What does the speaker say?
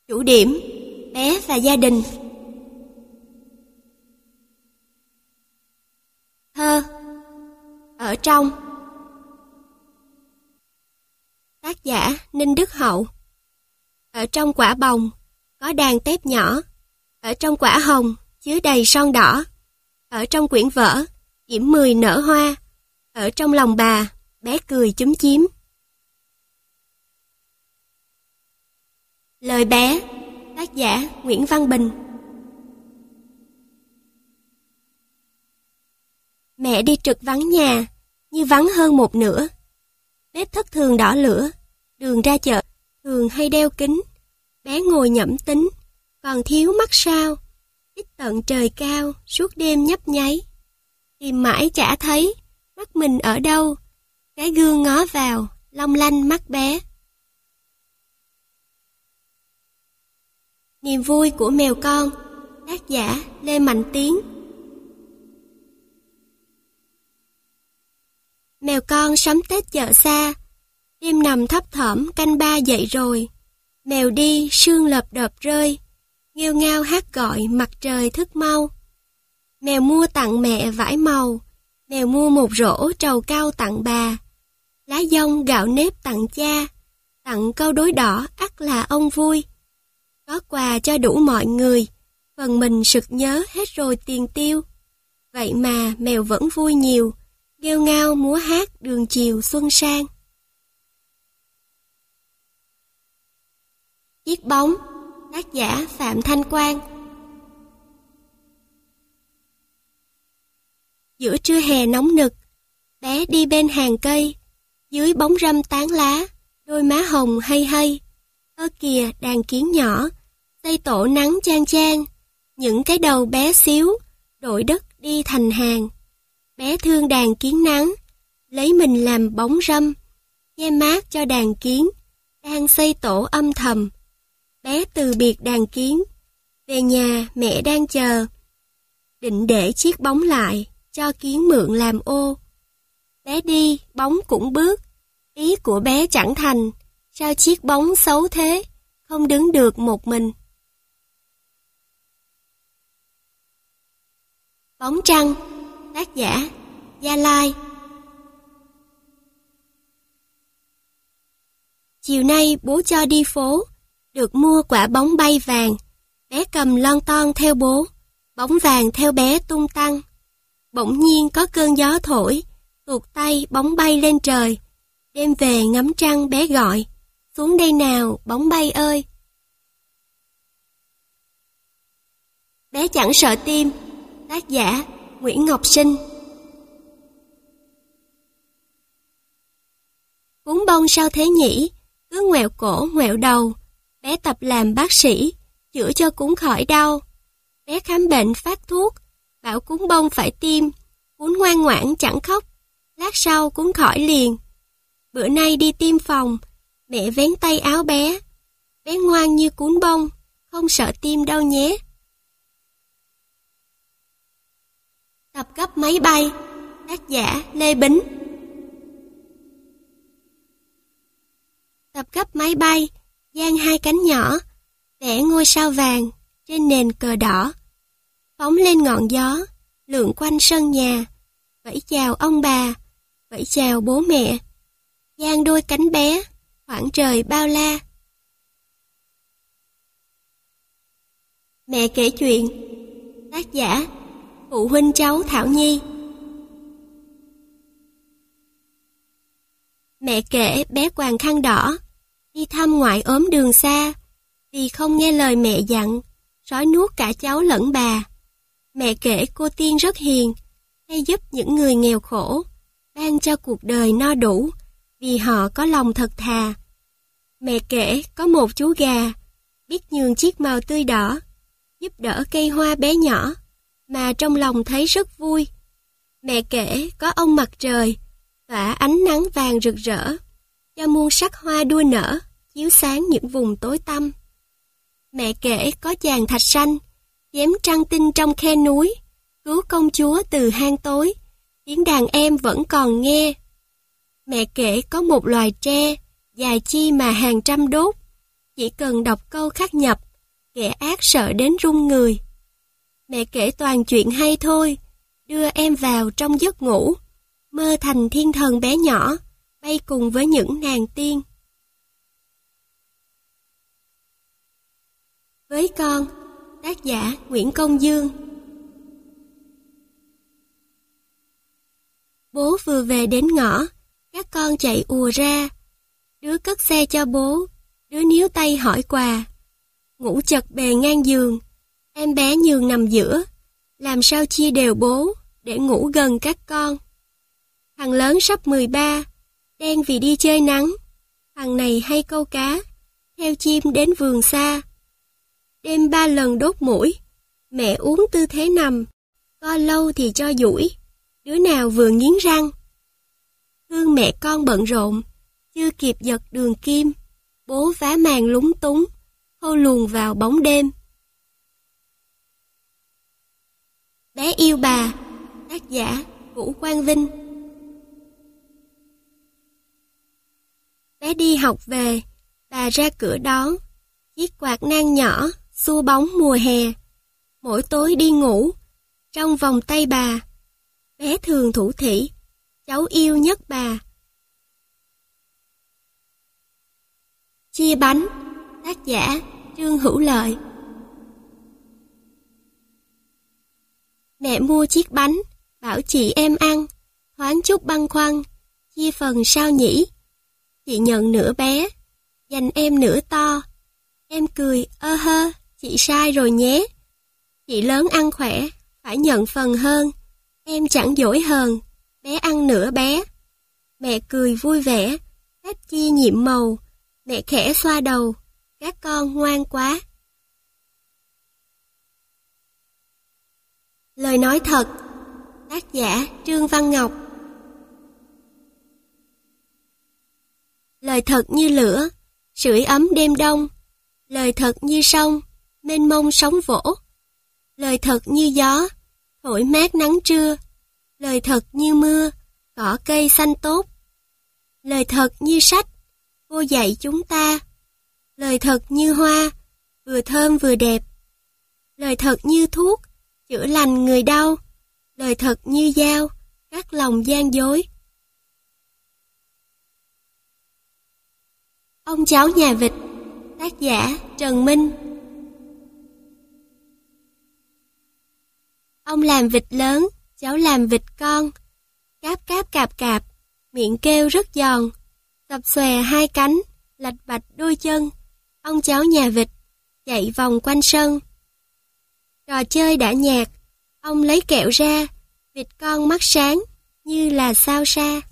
Chủ điểm: bé và gia đình. Thơ: Ở trong. Tác giả: Ninh Đức Hậu. Ở trong quả bồng có đàn tép nhỏ, ở trong quả hồng chứa đầy son đỏ, ở trong quyển vở điểm 10 nở hoa, ở trong lòng bà bé cười chúm chím. Lời bé. Tác giả: Nguyễn Văn Bình. Mẹ đi trực vắng nhà, như vắng hơn một nửa. Bếp thất thường đỏ lửa, đường ra chợ thường hay đeo kính. Bé ngồi nhẩm tính, còn thiếu mắt sao, ít tận trời cao, suốt đêm nhấp nháy. Tìm mãi chả thấy, mắt mình ở đâu, cái gương ngó vào, long lanh mắt bé. Niềm vui của mèo con. Tác giả: Lê Mạnh Tiến. Mèo con sắm Tết chợ xa, đêm nằm thấp thỏm canh ba dậy rồi. Mèo đi sương lợp đợp rơi, nghêu ngao hát gọi mặt trời thức mau. Mèo mua tặng mẹ vải màu, mèo mua một rổ trầu cau tặng bà. Lá dong gạo nếp tặng cha, tặng câu đối đỏ ắt là ông vui. Có quà cho đủ mọi người, phần mình sực nhớ hết rồi tiền tiêu. Vậy mà mèo vẫn vui nhiều, nghêu ngao múa hát đường chiều xuân sang. Chiếc bóng. Tác giả: Phạm Thanh Quang. Giữa trưa hè nóng nực, bé đi bên hàng cây, dưới bóng râm tán lá, đôi má hồng hay hay. Ơ kìa đàn kiến nhỏ, xây tổ nắng chang chang, những cái đầu bé xíu, đội đất đi thành hàng. Bé thương đàn kiến nắng, lấy mình làm bóng râm, che mát cho đàn kiến, đang xây tổ âm thầm. Bé từ biệt đàn kiến, về nhà mẹ đang chờ, định để chiếc bóng lại, cho kiến mượn làm ô. Bé đi, bóng cũng bước, ý của bé chẳng thành, sao chiếc bóng xấu thế, không đứng được một mình. Bóng trăng. Tác giả: Gia Lai. Chiều nay bố cho đi phố, được mua quả bóng bay vàng. Bé cầm lon ton theo bố, bóng vàng theo bé tung tăng. Bỗng nhiên có cơn gió thổi, tuột tay bóng bay lên trời. Đêm về ngắm trăng bé gọi, xuống đây nào bóng bay ơi. Bé chẳng sợ tim. Tác giả: Nguyễn Ngọc Sinh. Cuốn bông sao thế nhỉ, cứ ngoẹo cổ ngoẹo đầu. Bé tập làm bác sĩ, chữa cho cún khỏi đau. Bé khám bệnh phát thuốc, bảo cún bông phải tiêm. Cún ngoan ngoãn chẳng khóc, lát sau cún khỏi liền. Bữa nay đi tiêm phòng, mẹ vén tay áo bé. Bé ngoan như cún bông, không sợ tiêm đâu nhé. Tập gấp máy bay. Tác giả: Lê Bính. Tập gấp máy bay, dang hai cánh nhỏ, vẽ ngôi sao vàng trên nền cờ đỏ. Phóng lên ngọn gió, lượn quanh sân nhà, vẫy chào ông bà, vẫy chào bố mẹ. Dang đôi cánh bé, khoảng trời bao la. Mẹ kể chuyện. Tác giả: phụ huynh cháu Thảo Nhi. Mẹ kể bé quàng khăn đỏ, đi thăm ngoại ốm đường xa, vì không nghe lời mẹ dặn, sói nuốt cả cháu lẫn bà. Mẹ kể cô Tiên rất hiền, hay giúp những người nghèo khổ, ban cho cuộc đời no đủ, vì họ có lòng thật thà. Mẹ kể có một chú gà, biết nhường chiếc màu tươi đỏ, giúp đỡ cây hoa bé nhỏ, mà trong lòng thấy rất vui. Mẹ kể có ông mặt trời, tỏa ánh nắng vàng rực rỡ, cho muôn sắc hoa đua nở, chiếu sáng những vùng tối tăm. Mẹ kể có chàng thạch sanh, chém trăng tinh trong khe núi, cứu công chúa từ hang tối, tiếng đàn em vẫn còn nghe. Mẹ kể có một loài tre, dài chi mà hàng trăm đốt, chỉ cần đọc câu khắc nhập, kẻ ác sợ đến run người. Mẹ kể toàn chuyện hay thôi, đưa em vào trong giấc ngủ, mơ thành thiên thần bé nhỏ, bay cùng với những nàng tiên. Với con, tác giả Nguyễn Công Dương. Bố vừa về đến ngõ, các con chạy ùa ra. Đứa cất xe cho bố, đứa níu tay hỏi quà. Ngủ chật bề ngang giường, em bé nhường nằm giữa, làm sao chia đều bố để ngủ gần các con. Thằng lớn sắp 13, đen vì đi chơi nắng. Thằng này hay câu cá, theo chim đến vườn xa. Đêm 3 lần đốt mũi, mẹ uống tư thế nằm, co lâu thì cho duỗi, đứa nào vừa nghiến răng. Thương mẹ con bận rộn, chưa kịp giật đường kim, bố vá màn lúng túng, khâu luồn vào bóng đêm. Bé yêu bà, tác giả Vũ Quang Vinh. Bé đi học về, bà ra cửa đón, chiếc quạt nang nhỏ, xua bóng mùa hè. Mỗi tối đi ngủ, trong vòng tay bà, bé thường thủ thỉ, cháu yêu nhất bà. Chia bánh, tác giả Trương Hữu Lợi. Mẹ mua chiếc bánh, bảo chị em ăn, thoáng chút băn khoăn, chia phần sao nhỉ? Chị nhận nửa bé, dành em nửa to. Em cười, ơ hơ, chị sai rồi nhé. Chị lớn ăn khỏe, phải nhận phần hơn. Em chẳng dỗi hờn, bé ăn nửa bé. Mẹ cười vui vẻ, tách chia nhiệm màu. Mẹ khẽ xoa đầu, các con ngoan quá. Lời nói thật, tác giả Trương Văn Ngọc. Lời thật như lửa, sưởi ấm đêm đông. Lời thật như sông, mênh mông sóng vỗ. Lời thật như gió, thổi mát nắng trưa. Lời thật như mưa, cỏ cây xanh tốt. Lời thật như sách, cô dạy chúng ta. Lời thật như hoa, vừa thơm vừa đẹp. Lời thật như thuốc, chữa lành người đau. Lời thật như dao, cắt lòng gian dối. Ông cháu nhà vịt, tác giả Trần Minh. Ông làm vịt lớn, cháu làm vịt con. Cáp cáp cạp cạp, miệng kêu rất giòn. Tập xòe hai cánh, lạch bạch đôi chân. Ông cháu nhà vịt chạy vòng quanh sân. Trò chơi đã nhạt, ông lấy kẹo ra. Vịt con mắt sáng như là sao sa.